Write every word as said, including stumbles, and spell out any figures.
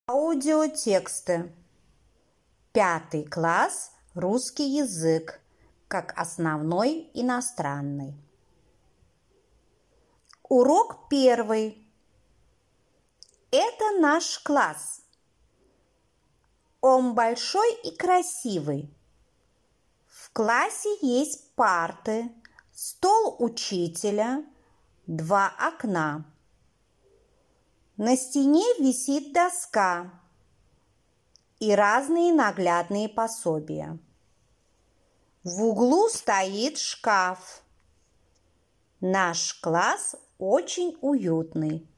Аудиотексты. Пятый класс. Русский язык как основной иностранный. Урок первый. Это наш класс. Он большой и красивый. В классе есть парты, стол учителя, два окна. На стене висит доска и разные наглядные пособия. В углу стоит шкаф. Наш класс очень уютный.